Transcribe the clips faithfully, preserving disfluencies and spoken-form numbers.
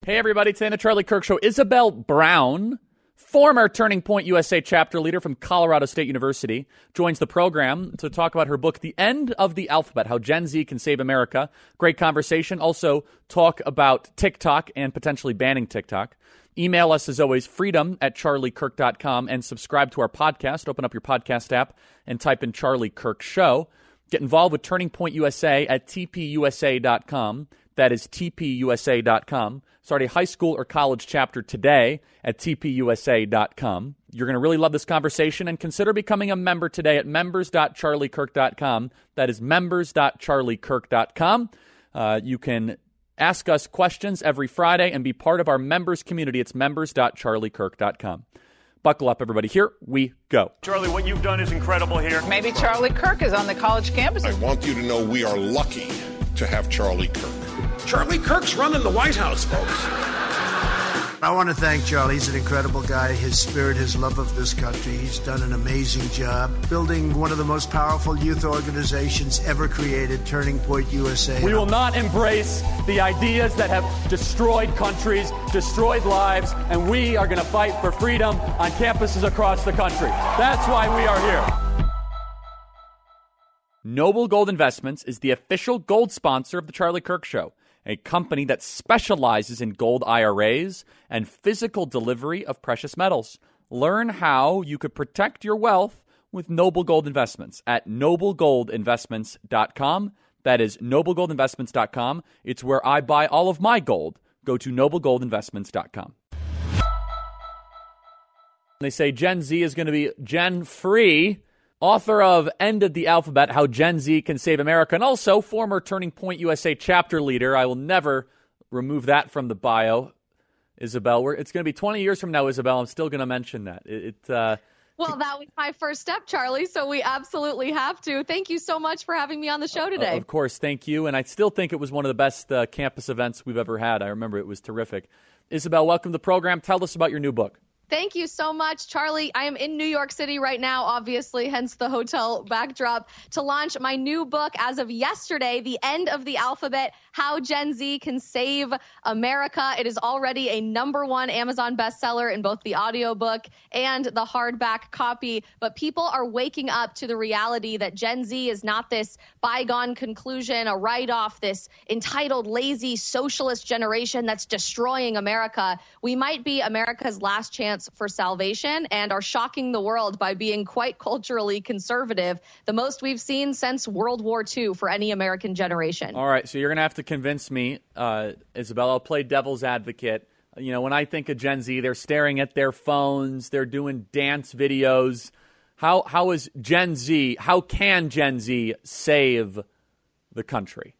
Hey, everybody. Today on the Charlie Kirk Show, Isabel Brown, former Turning Point U S A chapter leader from Colorado State University, joins the program to talk about her book, The End of the Alphabet, How Gen Z Can Save America. Great conversation. Also, talk about TikTok and potentially banning TikTok. Email us, as always, freedom at charlie kirk dot com, and subscribe to our podcast. Open up your podcast app and type in Charlie Kirk Show. Get involved with Turning Point U S A at t p u s a dot com. That is t p u s a dot com. Start a high school or college chapter today at t p u s a dot com. You're going to really love this conversation, and consider becoming a member today at members dot charlie kirk dot com. That is members dot charlie kirk dot com. Uh, you can ask us questions every Friday and be part of our members community. It's members dot charlie kirk dot com. Buckle up, everybody. Here we go. Charlie, what you've done is incredible here. Maybe Charlie Kirk is on the college campus. I want you to know we are lucky to have Charlie Kirk. Charlie Kirk's running the White House, folks. I want to thank Charlie. He's an incredible guy. His spirit, his love of this country. He's done an amazing job building one of the most powerful youth organizations ever created, Turning Point U S A. We will not embrace the ideas that have destroyed countries, destroyed lives, and we are going to fight for freedom on campuses across the country. That's why we are here. Noble Gold Investments is the official gold sponsor of the Charlie Kirk Show, a company that specializes in gold I R As and physical delivery of precious metals. Learn how you could protect your wealth with Noble Gold Investments at noble gold investments dot com. That is noble gold investments dot com. It's where I buy all of my gold. Go to noble gold investments dot com. They say Gen Z is going to be gen-free. Author of End of the Alphabet, How Gen Z Can Save America, and also former Turning Point U S A chapter leader. I will never remove that from the bio, Isabel. We're, it's going to be twenty years from now, Isabel. I'm still going to mention that. It, it uh, Well, that was my first step, Charlie, so we absolutely have to. Thank you so much for having me on the show today. Uh, of course, thank you. And I still think it was one of the best uh, campus events we've ever had. I remember it was terrific. Isabel, welcome to the program. Tell us about your new book. Thank you so much, Charlie. I am in New York City right now, obviously, hence the hotel backdrop, to launch my new book as of yesterday, The End of the Alphabet, How Gen Z Can Save America. It is already a number one Amazon bestseller in both the audiobook and the hardback copy. But people are waking up to the reality that Gen Z is not this bygone conclusion, a write-off, this entitled, lazy, socialist generation that's destroying America. We might be America's last chance for salvation and are shocking the world by being quite culturally conservative, the most we've seen since World War Two for any American generation. All right, so you're going to have to convince me, uh, Isabel. I'll play devil's advocate. You know, when I think of Gen Z, they're staring at their phones, they're doing dance videos. How how is Gen Z, how can Gen Z save the country?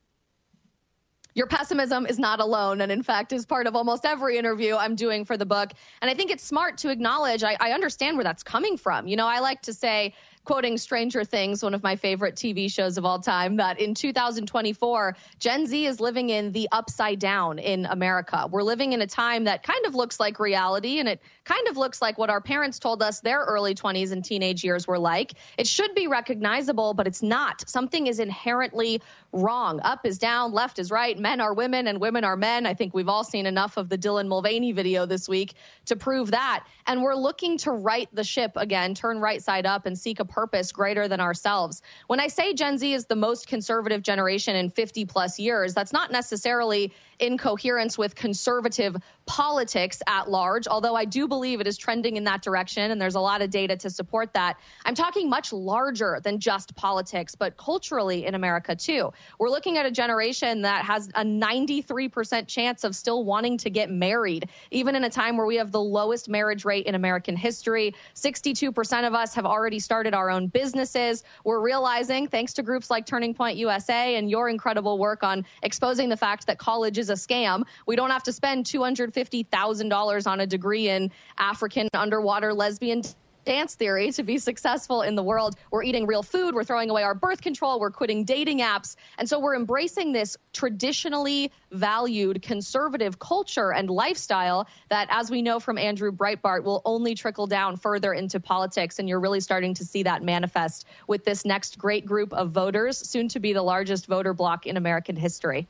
Your pessimism is not alone, and in fact is part of almost every interview I'm doing for the book. And I think it's smart to acknowledge, I, I understand where that's coming from. You know, I like to say, quoting Stranger Things, one of my favorite T V shows of all time, that in two thousand twenty-four, Gen Z is living in the upside down in America. We're living in a time that kind of looks like reality, and it kind of looks like what our parents told us their early twenties and teenage years were like. It should be recognizable, but it's not. Something is inherently wrong. Up is down, left is right, men are women, and women are men. I think we've all seen enough of the Dylan Mulvaney video this week to prove that. And we're looking to right the ship again, turn right side up, and seek a purpose greater than ourselves. When I say Gen Z is the most conservative generation in fifty plus years, that's not necessarily in coherence with conservative politics at large, although I do believe it is trending in that direction, and there's a lot of data to support that. I'm talking much larger than just politics, but culturally in America too. We're looking at a generation that has a ninety-three percent chance of still wanting to get married, even in a time where we have the lowest marriage rate in American history. sixty-two percent of us have already started our own businesses. We're realizing, thanks to groups like Turning Point U S A and your incredible work on exposing the fact that college is a scam, we don't have to spend two hundred fifty thousand dollars on a degree in African underwater lesbian dance theory to be successful in the world. We're eating real food. We're throwing away our birth control. We're quitting dating apps. And so we're embracing this traditionally valued conservative culture and lifestyle that, as we know from Andrew Breitbart, will only trickle down further into politics. And you're really starting to see that manifest with this next great group of voters, soon to be the largest voter bloc in American history.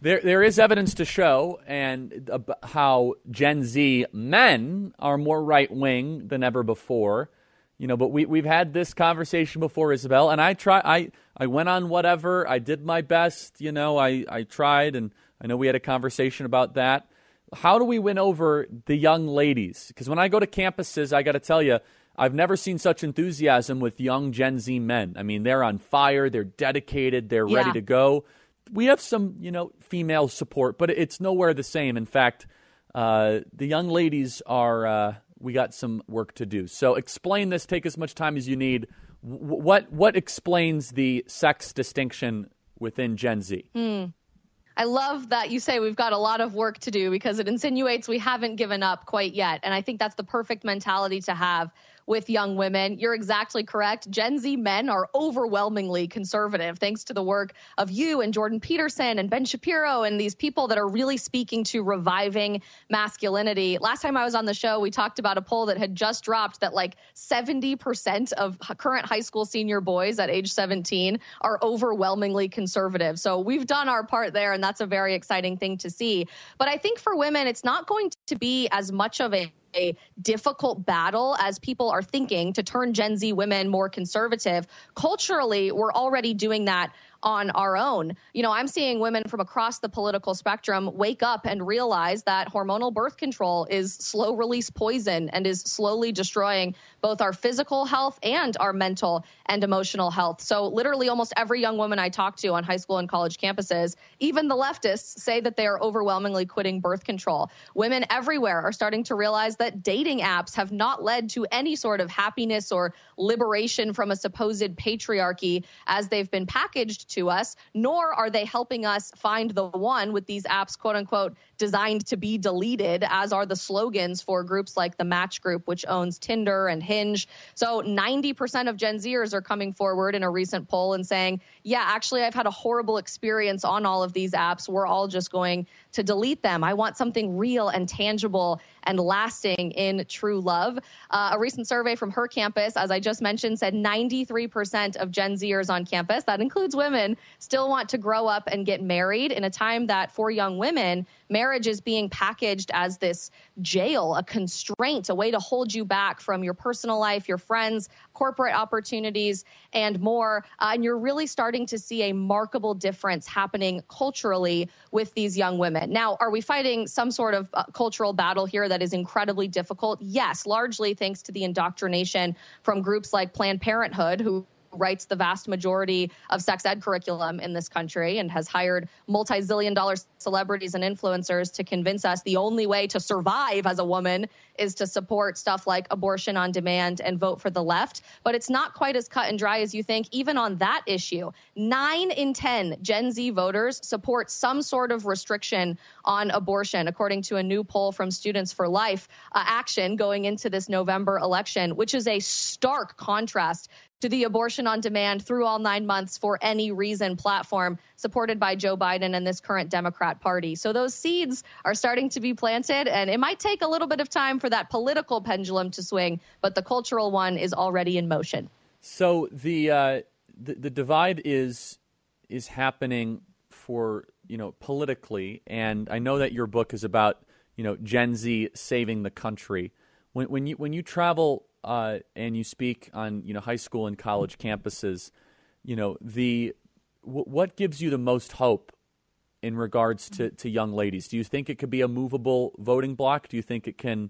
There, there is evidence to show and uh, how Gen Z men are more right-wing than ever before. You know, but we, we've had this conversation before, Isabel, and I try. I, I went on whatever. I did my best. You know, I, I tried, and I know we had a conversation about that. How do we win over the young ladies? Because when I go to campuses, I got to tell you, I've never seen such enthusiasm with young Gen Z men. I mean, they're on fire. They're dedicated. They're yeah. ready to go. We have some, you know, female support, but it's nowhere the same. In fact, uh, the young ladies are, uh, we got some work to do. So explain this, take as much time as you need. W- what what explains the sex distinction within Gen Z? Mm. I love that you say we've got a lot of work to do because it insinuates we haven't given up quite yet. And I think that's the perfect mentality to have with young women. You're exactly correct. Gen Z men are overwhelmingly conservative, thanks to the work of you and Jordan Peterson and Ben Shapiro and these people that are really speaking to reviving masculinity. Last time I was on the show, we talked about a poll that had just dropped that like seventy percent of current high school senior boys at age seventeen are overwhelmingly conservative. So we've done our part there, and that's a very exciting thing to see. But I think for women, it's not going to be as much of a a difficult battle as people are thinking to turn Gen Z women more conservative. Culturally, we're already doing that on our own. You know, I'm seeing women from across the political spectrum wake up and realize that hormonal birth control is slow release poison and is slowly destroying both our physical health and our mental and emotional health. So literally almost every young woman I talk to on high school and college campuses, even the leftists, say that they are overwhelmingly quitting birth control. Women everywhere are starting to realize that dating apps have not led to any sort of happiness or liberation from a supposed patriarchy as they've been packaged to us, nor are they helping us find the one with these apps, quote unquote, designed to be deleted, as are the slogans for groups like the Match Group, which owns Tinder and Hinge. So ninety percent of Gen Zers are coming forward in a recent poll and saying, yeah, actually, I've had a horrible experience on all of these apps. We're all just going to delete them. I want something real and tangible and lasting in true love. Uh, a recent survey from her campus, as I just mentioned, said ninety-three percent of Gen Zers on campus, that includes women, still want to grow up and get married in a time that for young women, marriage is being packaged as this jail, a constraint, a way to hold you back from your personal life, your friends, corporate opportunities, and more. Uh, and you're really starting to see a remarkable difference happening culturally with these young women. Now, are we fighting some sort of uh, cultural battle here that is incredibly difficult? Yes, largely thanks to the indoctrination from groups like Planned Parenthood, who writes the vast majority of sex ed curriculum in this country and has hired multi-zillion dollar celebrities and influencers to convince us the only way to survive as a woman is to support stuff like abortion on demand and vote for the left. But it's not quite as cut and dry as you think, even on that issue. Nine in ten Gen Z voters support some sort of restriction on abortion, according to a new poll from Students for Life uh, Action going into this November election, which is a stark contrast to the abortion on demand through all nine months for any reason platform supported by Joe Biden and this current Democrat Party. So those seeds are starting to be planted, and it might take a little bit of time for that political pendulum to swing, but the cultural one is already in motion. So the uh, the, the divide is is happening for, you know, politically, and I know that your book is about, you know, Gen Z saving the country. When when you when you travel Uh, and you speak on, you know, high school and college campuses, you know, the w- what gives you the most hope in regards to, to young ladies? Do you think it could be a movable voting bloc? Do you think it can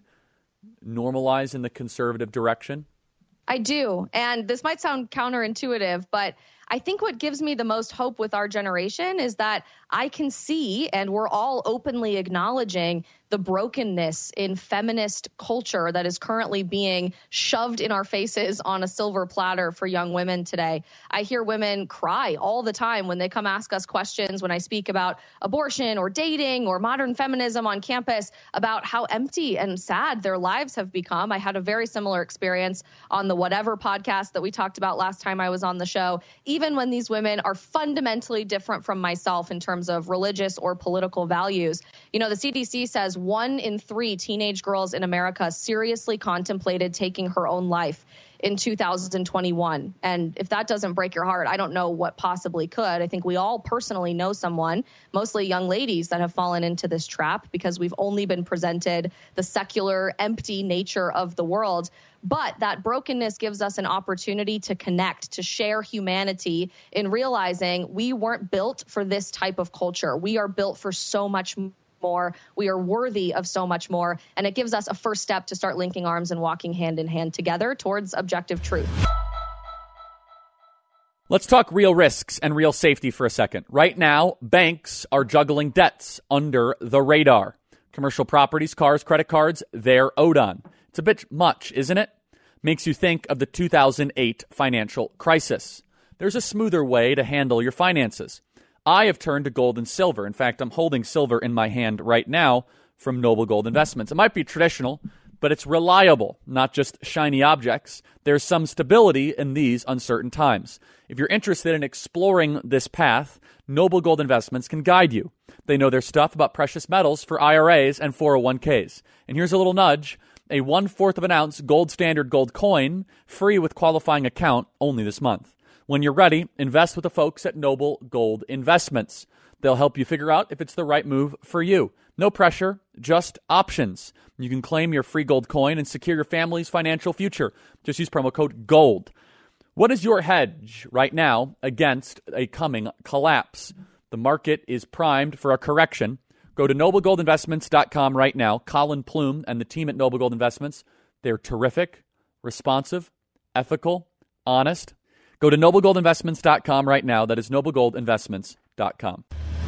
normalize in the conservative direction? I do. And this might sound counterintuitive, but I think what gives me the most hope with our generation is that I can see, and we're all openly acknowledging, the brokenness in feminist culture that is currently being shoved in our faces on a silver platter for young women today. I hear women cry all the time when they come ask us questions when I speak about abortion or dating or modern feminism on campus, about how empty and sad their lives have become. I had a very similar experience on the Whatever podcast that we talked about last time I was on the show. Even when these women are fundamentally different from myself in terms of religious or political values. You know, the C D C says one in three teenage girls in America seriously contemplated taking her own life in two thousand twenty-one. And if that doesn't break your heart, I don't know what possibly could. I think we all personally know someone, mostly young ladies, that have fallen into this trap because we've only been presented the secular, empty nature of the world. But that brokenness gives us an opportunity to connect, to share humanity in realizing we weren't built for this type of culture. We are built for so much more. We are worthy of so much more. And it gives us a first step to start linking arms and walking hand in hand together towards objective truth. Let's talk real risks and real safety for a second. Right now, banks are juggling debts under the radar. Commercial properties, cars, credit cards, they're owed on. It's a bit much, isn't it? Makes you think of the two thousand eight financial crisis. There's a smoother way to handle your finances. I have turned to gold and silver. In fact, I'm holding silver in my hand right now from Noble Gold Investments. It might be traditional, but it's reliable, not just shiny objects. There's some stability in these uncertain times. If you're interested in exploring this path, Noble Gold Investments can guide you. They know their stuff about precious metals for I R As and four oh one k's. And here's a little nudge. A one-fourth of an ounce gold standard gold coin, free with qualifying account, only this month. When you're ready, invest with the folks at Noble Gold Investments. They'll help you figure out if it's the right move for you. No pressure, just options. You can claim your free gold coin and secure your family's financial future. Just use promo code GOLD. What is your hedge right now against a coming collapse? The market is primed for a correction. Go to noble gold investments dot com right now. Colin Plume and the team at Noble Gold Investments, they're terrific, responsive, ethical, honest. Go to noble gold investments dot com right now. That is noble gold investments dot com.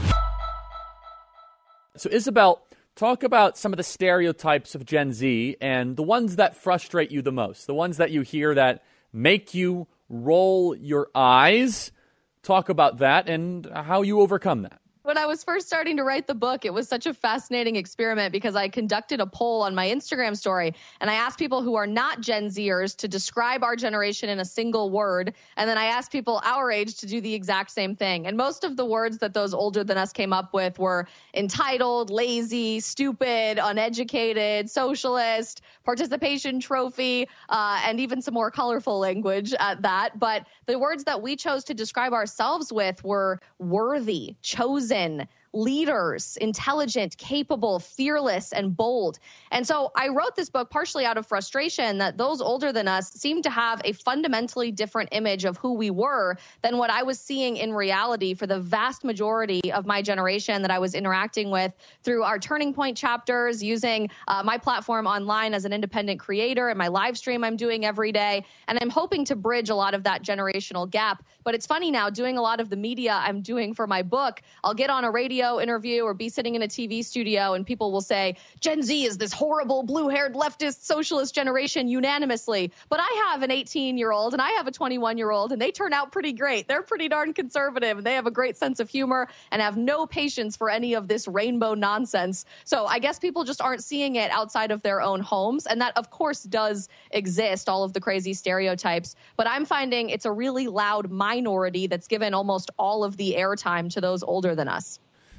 So, Isabel, talk about some of the stereotypes of Gen Z and the ones that frustrate you the most, the ones that you hear that make you roll your eyes. Talk about that and how you overcome that. When I was first starting to write the book, it was such a fascinating experiment because I conducted a poll on my Instagram story and I asked people who are not Gen Zers to describe our generation in a single word. And then I asked people our age to do the exact same thing. And most of the words that those older than us came up with were entitled, lazy, stupid, uneducated, socialist, participation trophy, uh, and even some more colorful language at that. But the words that we chose to describe ourselves with were worthy, chosen, leaders, intelligent, capable, fearless, and bold. And so I wrote this book partially out of frustration that those older than us seemed to have a fundamentally different image of who we were than what I was seeing in reality for the vast majority of my generation that I was interacting with through our Turning Point chapters, using uh, my platform online as an independent creator and my live stream I'm doing every day. And I'm hoping to bridge a lot of that generational gap. But it's funny now, doing a lot of the media I'm doing for my book, I'll get on a radio interview or be sitting in a T V studio and people will say, Gen Z is this horrible blue-haired leftist socialist generation unanimously. But I have an eighteen-year-old and I have a twenty-one-year-old and they turn out pretty great. They're pretty darn conservative and they have a great sense of humor and have no patience for any of this rainbow nonsense. So I guess people just aren't seeing it outside of their own homes. And that, of course, does exist, all of the crazy stereotypes. But I'm finding it's a really loud minority that's given almost all of the airtime to those older than us.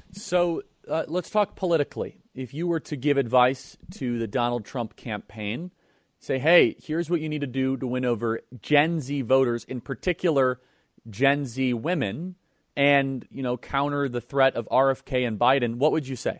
So uh, let's talk politically. If you were to give advice to the Donald Trump campaign, say, hey, here's what you need to do to win over Gen Z voters, in particular Gen Z women, and, you know, counter the threat of R F K and Biden, what would you say?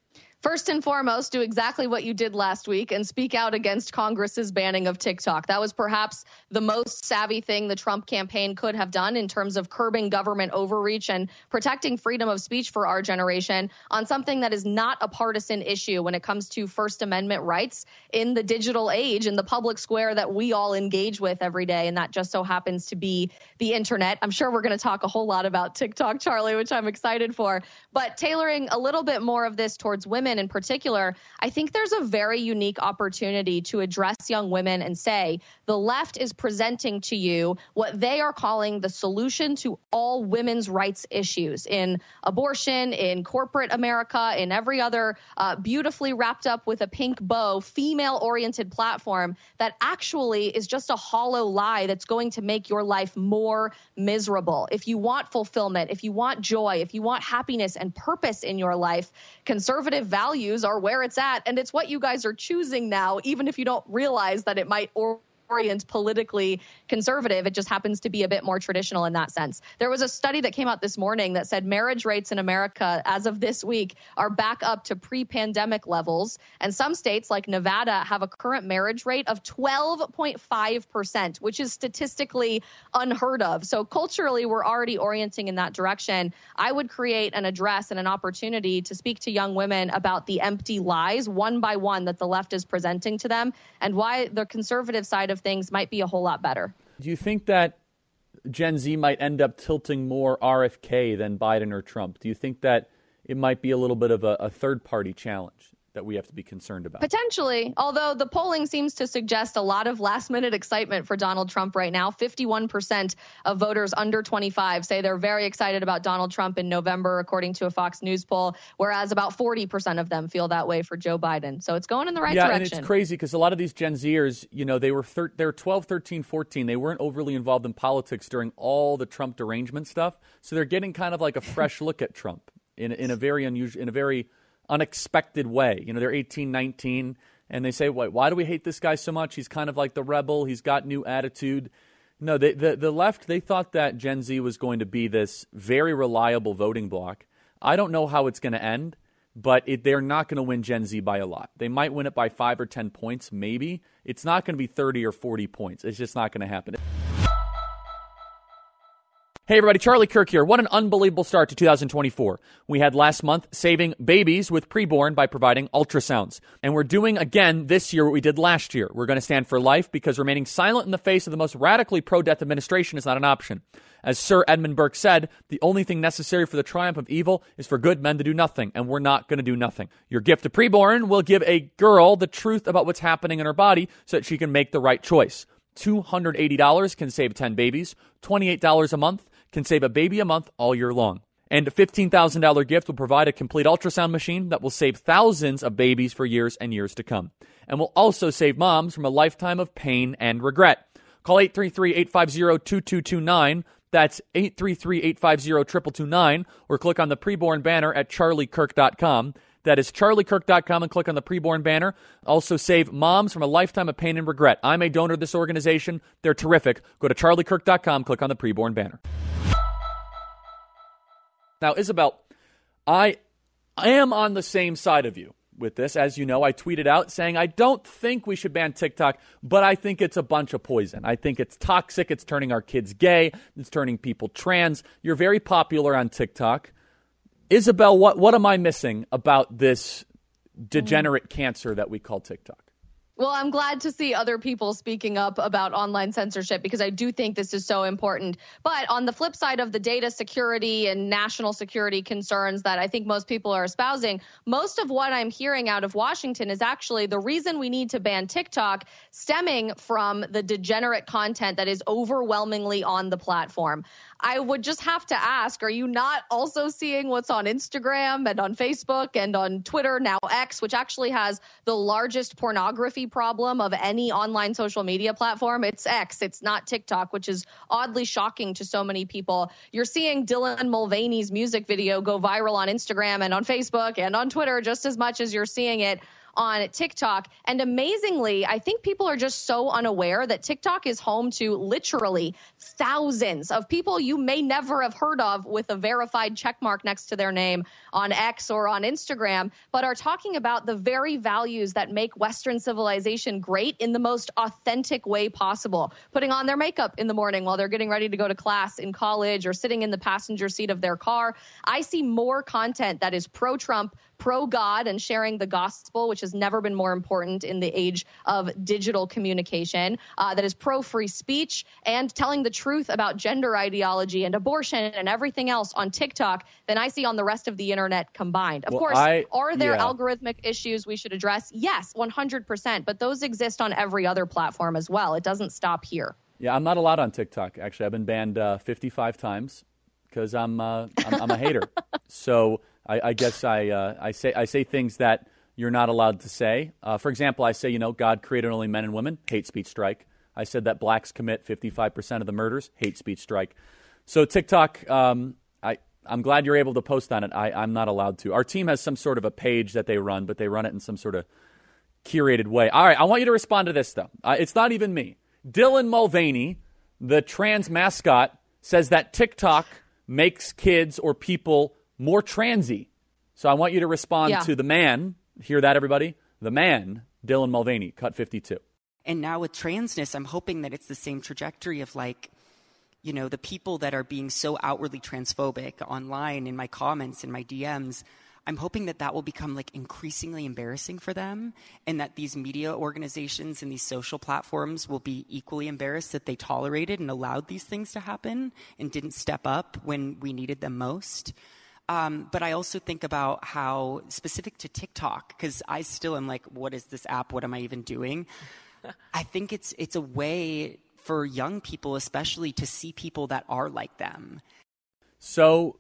First and foremost, do exactly what you did last week and speak out against Congress's banning of TikTok. That was perhaps the most savvy thing the Trump campaign could have done in terms of curbing government overreach and protecting freedom of speech for our generation on something that is not a partisan issue when it comes to First Amendment rights in the digital age, in the public square that we all engage with every day. And that just so happens to be the internet. I'm sure we're going to talk a whole lot about TikTok, Charlie, which I'm excited for. But tailoring a little bit more of this towards women in particular, I think there's a very unique opportunity to address young women and say, the left is presenting to you what they are calling the solution to all women's rights issues in abortion, in corporate America, in every other uh, beautifully wrapped up with a pink bow, female-oriented platform that actually is just a hollow lie that's going to make your life more miserable. If you want fulfillment, if you want joy, if you want happiness and purpose in your life, conservative values are where it's at, and it's what you guys are choosing now, even if you don't realize that it might or orient politically conservative. It just happens to be a bit more traditional in that sense. There was a study that came out this morning that said marriage rates in America as of this week are back up to pre-pandemic levels. And some states like Nevada have a current marriage rate of twelve point five percent, which is statistically unheard of. So culturally, we're already orienting in that direction. I would create an address and an opportunity to speak to young women about the empty lies one by one that the left is presenting to them and why the conservative side of things might be a whole lot better. Do you think that Gen Z might end up tilting more R F K than Biden or Trump? Do you think that it might be a little bit of a, a third-party challenge that we have to be concerned about? Potentially, although the polling seems to suggest a lot of last-minute excitement for Donald Trump right now. fifty-one percent of voters under twenty-five say they're very excited about Donald Trump in November, according to a Fox News poll, whereas about forty percent of them feel that way for Joe Biden. So it's going in the right yeah, direction. Yeah, and it's crazy because a lot of these Gen Zers, you know, they were thir- they were twelve, thirteen, fourteen. They weren't overly involved in politics during all the Trump derangement stuff. So they're getting kind of like a fresh look at Trump in, in a very unusual, in a very unexpected way. You know, they're eighteen, nineteen, and they say, why, why do we hate this guy so much? He's kind of like the rebel. He's got new attitude. No, they, the, the left, they thought that Gen Z was going to be this very reliable voting bloc. I don't know how it's going to end, but it, they're not going to win Gen Z by a lot. They might win it by five or ten points, maybe. It's not going to be thirty or forty points. It's just not going to happen. Hey everybody, Charlie Kirk here. What an unbelievable start to two thousand twenty-four. We had last month saving babies with preborn by providing ultrasounds. And we're doing again this year what we did last year. We're going to stand for life because remaining silent in the face of the most radically pro-death administration is not an option. As Sir Edmund Burke said, the only thing necessary for the triumph of evil is for good men to do nothing, and we're not going to do nothing. Your gift to preborn will give a girl the truth about what's happening in her body so that she can make the right choice. two hundred eighty dollars can save ten babies, twenty-eight dollars a month can save a baby a month all year long. And a fifteen thousand dollars gift will provide a complete ultrasound machine that will save thousands of babies for years and years to come. And will also save moms from a lifetime of pain and regret. Call eight three three, eight five zero, two two two nine. That's eight three three, eight five zero, two two two nine. Or click on the preborn banner at charlie kirk dot com. That is charlie kirk dot com and click on the preborn banner. Also save moms from a lifetime of pain and regret. I'm a donor to this organization. They're terrific. Go to charlie kirk dot com, click on the preborn banner. Now, Isabel, I, I am on the same side of you with this. As you know, I tweeted out saying I don't think we should ban TikTok, but I think it's a bunch of poison. I think it's toxic. It's turning our kids gay. It's turning people trans. You're very popular on TikTok. Isabel, what, what am I missing about this degenerate cancer that we call TikTok? Well, I'm glad to see other people speaking up about online censorship because I do think this is so important. But on the flip side of the data security and national security concerns that I think most people are espousing, most of what I'm hearing out of Washington is actually the reason we need to ban TikTok stemming from the degenerate content that is overwhelmingly on the platform. I would just have to ask, are you not also seeing what's on Instagram and on Facebook and on Twitter, now X, which actually has the largest pornography problem of any online social media platform? It's X. It's not TikTok, which is oddly shocking to so many people. You're seeing Dylan Mulvaney's music video go viral on Instagram and on Facebook and on Twitter just as much as you're seeing it on TikTok. And amazingly, I think people are just so unaware that TikTok is home to literally thousands of people you may never have heard of with a verified checkmark next to their name on X or on Instagram, but are talking about the very values that make Western civilization great in the most authentic way possible. Putting on their makeup in the morning while they're getting ready to go to class in college or sitting in the passenger seat of their car. I see more content that is pro-Trump, pro-God, and sharing the gospel, which has never been more important in the age of digital communication, uh, that is pro-free speech and telling the truth about gender ideology and abortion and everything else on TikTok than I see on the rest of the internet combined. Of well, course, I, are there yeah. algorithmic issues we should address? Yes, one hundred percent. But those exist on every other platform as well. It doesn't stop here. Yeah, I'm not allowed on TikTok. Actually, I've been banned uh, fifty-five times because I'm, uh, I'm I'm a hater. So I, I guess I uh, I say I say things that you're not allowed to say. Uh, for example, I say, you know, God created only men and women. Hate speech strike. I said that blacks commit fifty-five percent of the murders. Hate speech strike. So TikTok, um, I I'm glad you're able to post on it. I I'm not allowed to. Our team has some sort of a page that they run, but they run it in some sort of curated way. All right, I want you to respond to this though. Uh, it's not even me. Dylan Mulvaney, the trans mascot, says that TikTok makes kids or people more transy. So I want you to respond yeah. to the man. Hear that, everybody? The man, Dylan Mulvaney, cut fifty-two. And now with transness, I'm hoping that it's the same trajectory of, like, you know, the people that are being so outwardly transphobic online in my comments, in my D Ms. I'm hoping that that will become, like, increasingly embarrassing for them, and that these media organizations and these social platforms will be equally embarrassed that they tolerated and allowed these things to happen and didn't step up when we needed them most. Um, but I also think about how, specific to TikTok, because I still am like, what is this app? What am I even doing? I think it's it's a way for young people especially to see people that are like them. So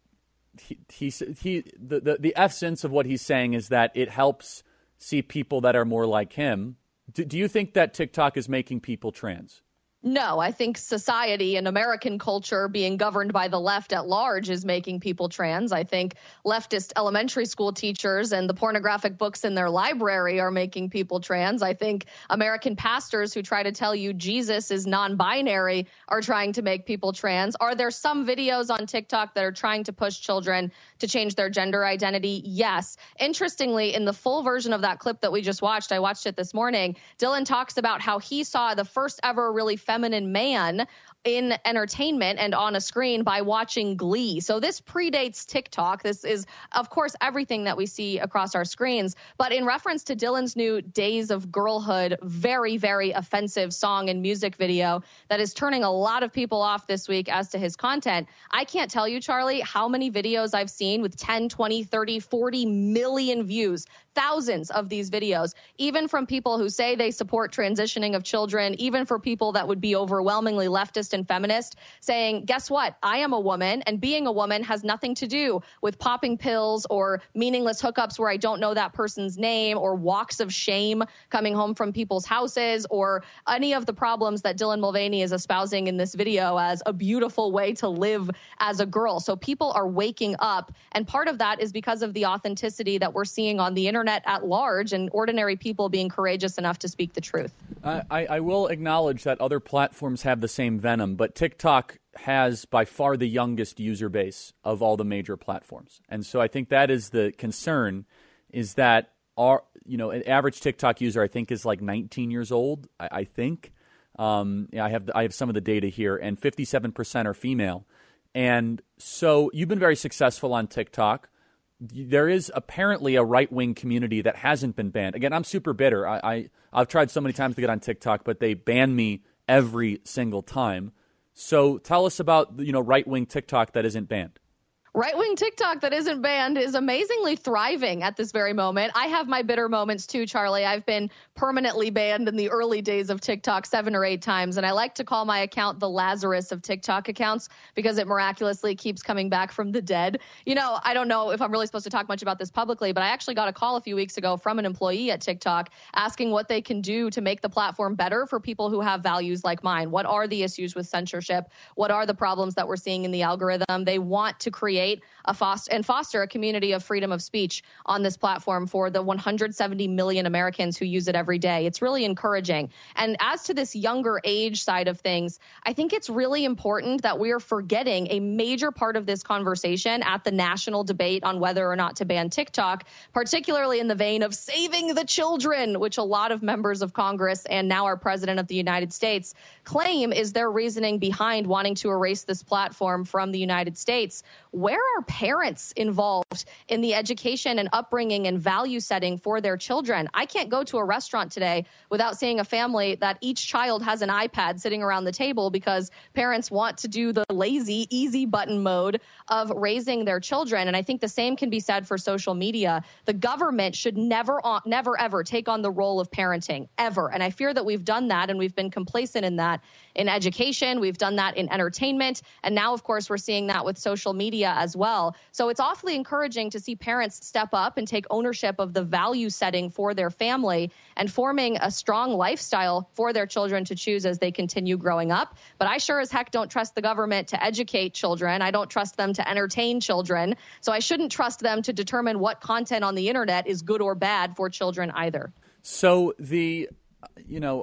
he, he, he the, the, the essence of what he's saying is that it helps see people that are more like him. Do, do you think that TikTok is making people trans? No, I think society and American culture being governed by the left at large is making people trans. I think leftist elementary school teachers and the pornographic books in their library are making people trans. I think American pastors who try to tell you Jesus is non-binary are trying to make people trans. Are there some videos on TikTok that are trying to push children to change their gender identity? Yes. Interestingly, in the full version of that clip that we just watched, I watched it this morning, Dylan talks about how he saw the first ever really feminine man in entertainment and on a screen by watching Glee. So this predates TikTok. This is, of course, everything that we see across our screens. But in reference to Dylan's new Days of Girlhood, very, very offensive song and music video that is turning a lot of people off this week as to his content, I can't tell you, Charlie, how many videos I've seen with ten, twenty, thirty, forty million views. Thousands of these videos, even from people who say they support transitioning of children, even for people that would be overwhelmingly leftist and feminist, saying, guess what? I am a woman, and being a woman has nothing to do with popping pills or meaningless hookups where I don't know that person's name, or walks of shame coming home from people's houses, or any of the problems that Dylan Mulvaney is espousing in this video as a beautiful way to live as a girl. So people are waking up, and part of that is because of the authenticity that we're seeing on the internet at large, and ordinary people being courageous enough to speak the truth. I, I will acknowledge that other platforms have the same venom, but TikTok has by far the youngest user base of all the major platforms. And so I think that is the concern, is that our, you know, an average TikTok user, I think, is like nineteen years old, I, I think. Um, I have the, I have some of the data here, and fifty-seven percent are female. And so you've been very successful on TikTok. There is apparently a right-wing community that hasn't been banned. Again, I'm super bitter. I, I, I've tried so many times to get on TikTok, but they ban me every single time. So tell us about, you know, right-wing TikTok that isn't banned. Right-wing TikTok that isn't banned is amazingly thriving at this very moment. I have my bitter moments too, Charlie. I've been permanently banned in the early days of TikTok seven or eight times, and I like to call my account the Lazarus of TikTok accounts because it miraculously keeps coming back from the dead. You know, I don't know if I'm really supposed to talk much about this publicly, but I actually got a call a few weeks ago from an employee at TikTok asking what they can do to make the platform better for people who have values like mine. What are the issues with censorship? What are the problems that we're seeing in the algorithm? They want to create a foster and foster a community of freedom of speech on this platform for the one hundred seventy million Americans who use it every day. It's really encouraging. And as to this younger age side of things, I think it's really important that we are forgetting a major part of this conversation at the national debate on whether or not to ban TikTok, particularly in the vein of saving the children, which a lot of members of Congress and now our president of the United States claim is their reasoning behind wanting to erase this platform from the United States. Where are parents involved in the education and upbringing and value setting for their children? I can't go to a restaurant today without seeing a family that each child has an iPad sitting around the table because parents want to do the lazy, easy button mode of raising their children. And I think the same can be said for social media. The government should never, never, ever take on the role of parenting, ever. And I fear that we've done that, and we've been complacent in that in education. We've done that in entertainment. And now, of course, we're seeing that with social media as well. So it's awfully encouraging to see parents step up and take ownership of the value setting for their family and forming a strong lifestyle for their children to choose as they continue growing up. But I sure as heck don't trust the government to educate children. I don't trust them to entertain children. So I shouldn't trust them to determine what content on the internet is good or bad for children either. So the, you know,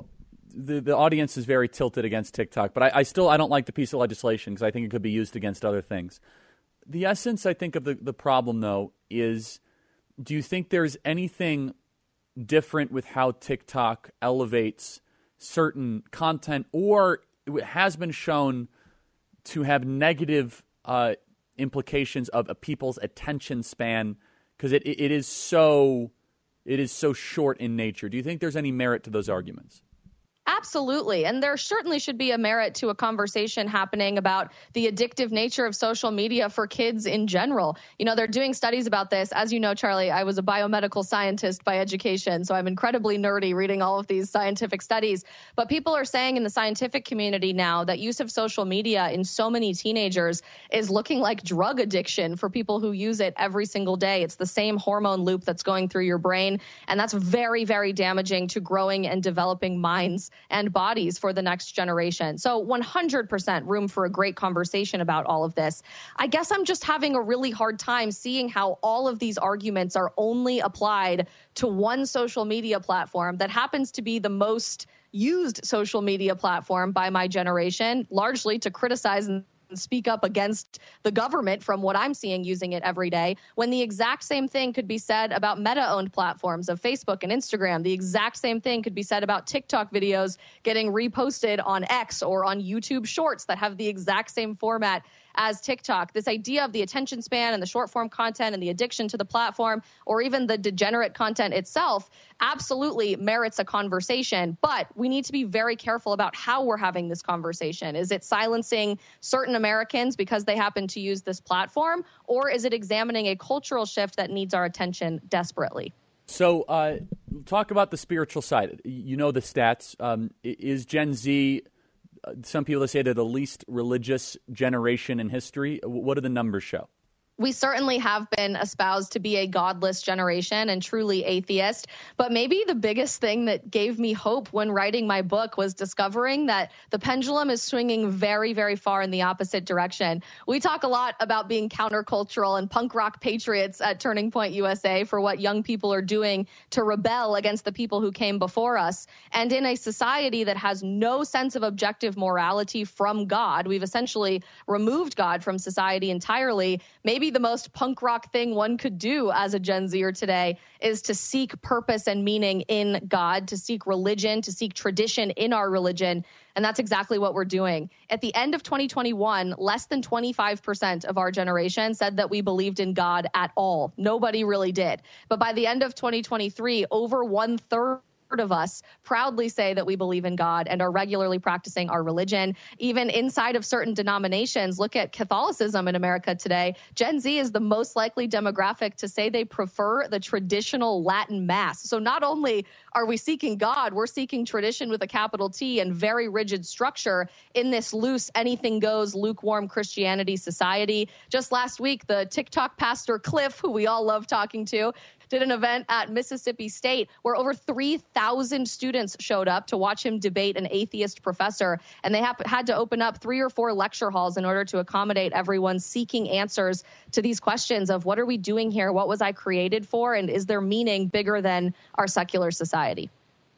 the, the audience is very tilted against TikTok, but I, I still I don't like the piece of legislation because I think it could be used against other things. The essence, I think, of the, the problem, though, is do you think there's anything different with how TikTok elevates certain content, or it has been shown to have negative uh, implications of a people's attention span because it, it, it is so it is so short in nature? Do you think there's any merit to those arguments? Absolutely. And there certainly should be a merit to a conversation happening about the addictive nature of social media for kids in general. You know, they're doing studies about this. As you know, Charlie, I was a biomedical scientist by education, so I'm incredibly nerdy reading all of these scientific studies. But people are saying in the scientific community now that use of social media in so many teenagers is looking like drug addiction for people who use it every single day. It's the same hormone loop that's going through your brain, and that's very, very damaging to growing and developing minds and bodies for the next generation. So one hundred percent room for a great conversation about all of this. I guess I'm just having a really hard time seeing how all of these arguments are only applied to one social media platform that happens to be the most used social media platform by my generation, largely to criticize and speak up against the government from what I'm seeing using it every day, when the exact same thing could be said about Meta-owned platforms of Facebook and Instagram. The exact same thing could be said about TikTok videos getting reposted on X or on YouTube Shorts that have the exact same format as TikTok. This idea of the attention span and the short form content and the addiction to the platform, or even the degenerate content itself, absolutely merits a conversation. But we need to be very careful about how we're having this conversation. Is it silencing certain Americans because they happen to use this platform, or is it examining a cultural shift that needs our attention desperately? So uh, talk about the spiritual side. You know the stats. Um, is Gen Z, some people say they're the least religious generation in history. What do the numbers show? We certainly have been espoused to be a godless generation and truly atheist. But maybe the biggest thing that gave me hope when writing my book was discovering that the pendulum is swinging very, very far in the opposite direction. We talk a lot about being countercultural and punk rock patriots at Turning Point U S A for what young people are doing to rebel against the people who came before us. And in a society that has no sense of objective morality from God, we've essentially removed God from society entirely. Maybe the most punk rock thing one could do as a Gen Zer today is to seek purpose and meaning in God, to seek religion, to seek tradition in our religion. And that's exactly what we're doing. At the end of twenty twenty-one, less than twenty-five percent of our generation said that we believed in God at all. Nobody really did. But by the end of twenty twenty-three, over one third of us proudly say that we believe in God and are regularly practicing our religion. Even inside of certain denominations, look at Catholicism in America today. Gen Z is the most likely demographic to say they prefer the traditional Latin Mass. So not only are we seeking God, we're seeking tradition with a capital T and very rigid structure in this loose, anything goes, lukewarm Christianity society. Just last week, the TikTok pastor Cliff, who we all love talking to, did an event at Mississippi State where over three thousand students showed up to watch him debate an atheist professor. And they have, had to open up three or four lecture halls in order to accommodate everyone seeking answers to these questions of what are we doing here? What was I created for? And is there meaning bigger than our secular society?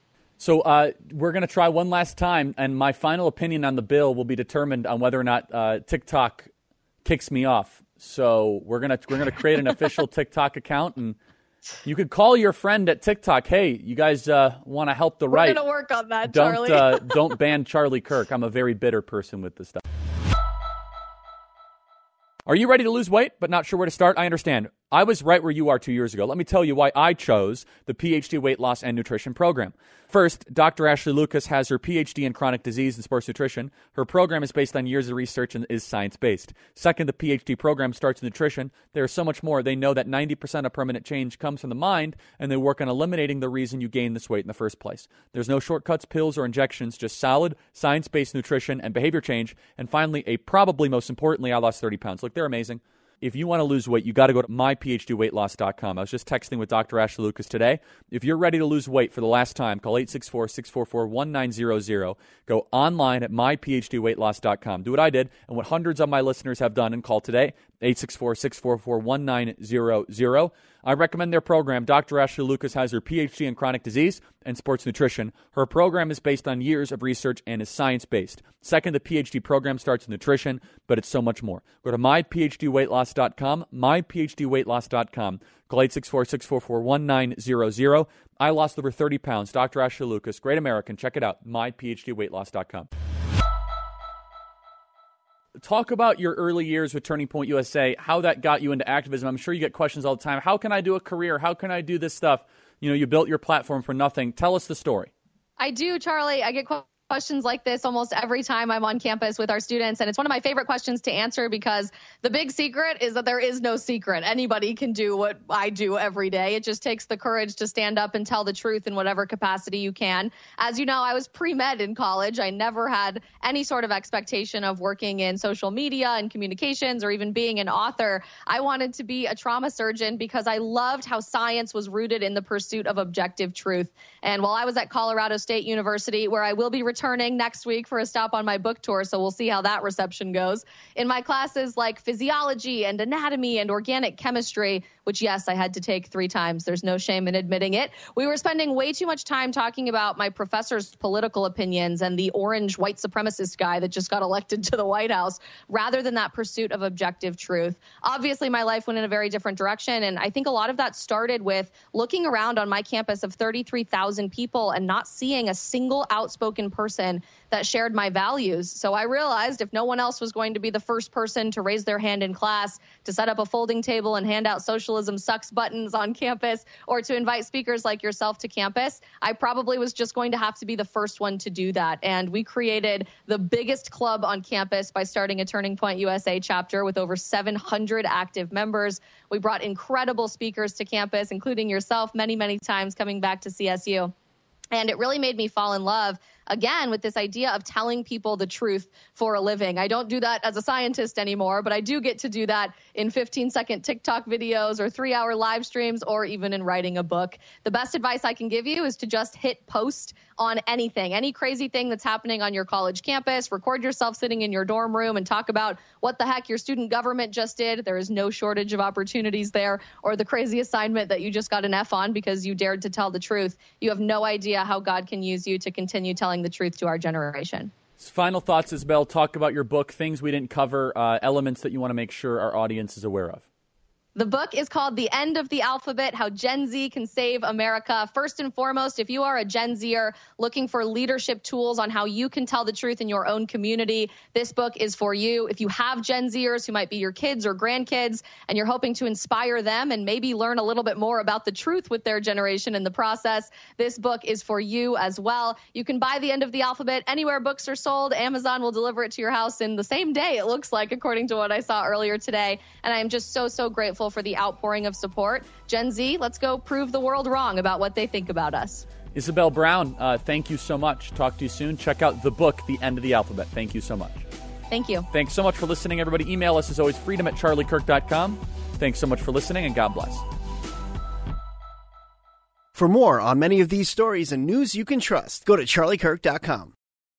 So uh, we're going to try one last time, and my final opinion on the bill will be determined on whether or not uh, TikTok kicks me off. So we're gonna we're gonna create an official TikTok account, and you could call your friend at TikTok. Hey, you guys uh, want to help the We're right? We're going to work on that, don't, Charlie. uh, don't ban Charlie Kirk. I'm a very bitter person with this stuff. Are you ready to lose weight but not sure where to start? I understand. I was right where you are two years ago. Let me tell you why I chose the P H D Weight Loss and Nutrition Program. First, Doctor Ashley Lucas has her P H D in chronic disease and sports nutrition. Her program is based on years of research and is science-based. Second, the P H D program starts with nutrition. There's so much more. They know that ninety percent of permanent change comes from the mind, and they work on eliminating the reason you gain this weight in the first place. There's no shortcuts, pills, or injections, just solid, science-based nutrition and behavior change. And finally, a probably most importantly, I lost thirty pounds. Look, they're amazing. If you want to lose weight, you got to go to my P H D weight loss dot com. I was just texting with Doctor Ashley Lucas today. If you're ready to lose weight for the last time, call eight six four, six four four, one nine zero zero. Go online at my P H D weight loss dot com. Do what I did and what hundreds of my listeners have done and call today, eight six four, six four four, one nine zero zero. I recommend their program. Doctor Ashley Lucas has her P H D in chronic disease and sports nutrition. Her program is based on years of research and is science-based. Second, the P H D program starts with nutrition, but it's so much more. Go to my p h d weight loss dot com, my p h d weight loss dot com. Call eight six four, six four four, one nine zero zero. I lost over thirty pounds. Doctor Ashley Lucas, great American. Check it out, my p h d weight loss dot com. Talk about your early years with Turning Point U S A, how that got you into activism. I'm sure you get questions all the time. How can I do a career? How can I do this stuff? You know, you built your platform for nothing. Tell us the story. I do, Charlie. I get questions like this almost every time I'm on campus with our students. And it's one of my favorite questions to answer because the big secret is that there is no secret. Anybody can do what I do every day. It just takes the courage to stand up and tell the truth in whatever capacity you can. As you know, I was pre-med in college. I never had any sort of expectation of working in social media and communications or even being an author. I wanted to be a trauma surgeon because I loved how science was rooted in the pursuit of objective truth. And while I was at Colorado State University, where I will be returning next week for a stop on my book tour, so we'll see how that reception goes. In my classes like physiology and anatomy and organic chemistry, which, yes, I had to take three times. There's no shame in admitting it. We were spending way too much time talking about my professor's political opinions and the orange white supremacist guy that just got elected to the White House, rather than that pursuit of objective truth. Obviously, my life went in a very different direction, and I think a lot of that started with looking around on my campus of thirty-three thousand people and not seeing a single outspoken person that shared my values. So I realized if no one else was going to be the first person to raise their hand in class, to set up a folding table and hand out socialism sucks buttons on campus, or to invite speakers like yourself to campus, I probably was just going to have to be the first one to do that. And we created the biggest club on campus by starting a Turning Point U S A chapter with over seven hundred active members. We brought incredible speakers to campus, including yourself, many, many times coming back to C S U. And it really made me fall in love, again, with this idea of telling people the truth for a living. I don't do that as a scientist anymore, but I do get to do that in fifteen-second TikTok videos or three-hour live streams or even in writing a book. The best advice I can give you is to just hit post on anything, any crazy thing that's happening on your college campus. Record yourself sitting in your dorm room and talk about what the heck your student government just did. There is no shortage of opportunities there. Or the crazy assignment that you just got an F on because you dared to tell the truth. You have no idea how God can use you to continue telling the truth to our generation. Final thoughts, Isabel. Talk about your book, things we didn't cover, uh, elements that you want to make sure our audience is aware of. The book is called The End of the Alphabet, How Gen Z Can Save America. First and foremost, if you are a Gen Zer looking for leadership tools on how you can tell the truth in your own community, this book is for you. If you have Gen Zers who might be your kids or grandkids and you're hoping to inspire them and maybe learn a little bit more about the truth with their generation in the process, this book is for you as well. You can buy The End of the Alphabet anywhere books are sold. Amazon will deliver it to your house in the same day, it looks like, according to what I saw earlier today. And I am just so, so grateful for the outpouring of support. Gen Z, let's go prove the world wrong about what they think about us. Isabel Brown, uh, thank you so much. Talk to you soon. Check out the book, The End of the Alphabet. Thank you so much. Thank you. Thanks so much for listening, everybody. Email us as always, freedom at charlie kirk dot com. Thanks so much for listening, and God bless. For more on many of these stories and news you can trust, go to charlie kirk dot com.